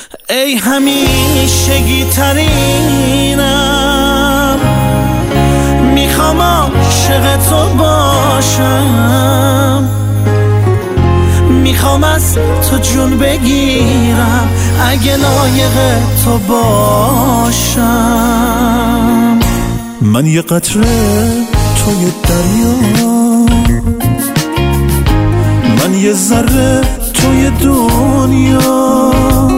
ای همیشگی ترینم، میخوام عاشق تو باشم، میخوام از تو جون بگیرم اگه لایق تو باشم. من یه قطره توی دریا، من یه ذره توی دنیا،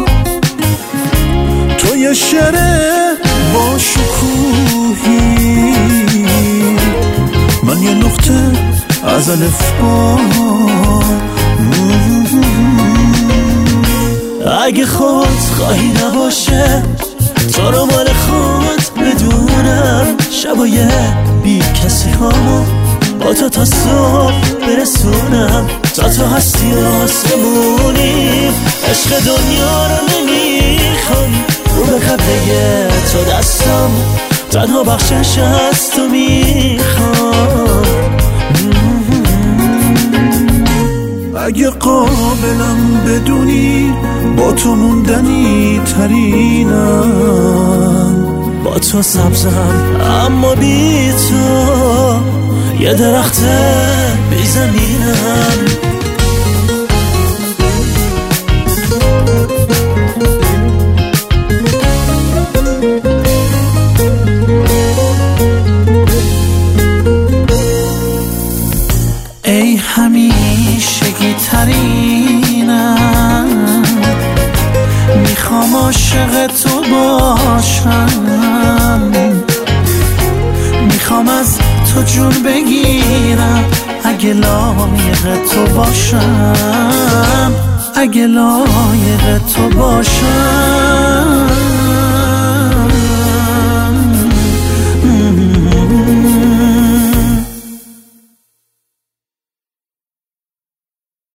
تو یه شعر با شکوهی، من یه نقطه از الفبا. اگه خود خواهی نباشه تو رو مال خود بدونم، شبای بی کسی ها با تو تا صبح برسونم، تا تو هستی آسمونیم، عشق دنیا رو نمیخوام، رو به قبله تو دستم، تنها بخشش از تو میخوام. اگه قابلم بدونی با تو موندنی ترینم، با تو سبزم اما بی تو یه درخت بی زمینم. ای همیشگی ترینم، میخوام عاشق تو باشم، میخوام از تو جون بگیرم اگه لایق تو باشم، اگه لایق تو باشم.